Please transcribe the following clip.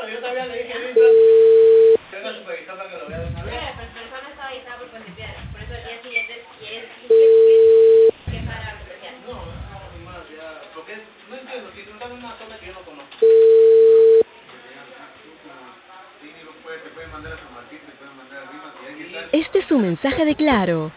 yo todavía le dije, venga supervisor para que lo vea de una vez. Pero el profesor no estaba avisado por positividad. Por eso el día siguiente, si es que para especial. No, más ya, porque no entiendo, si tú estás en una zona que yo no conozco. Sí, te pueden mandar a San Martín, te pueden mandar a Lima, si hay que estar. Este es un mensaje de Claro.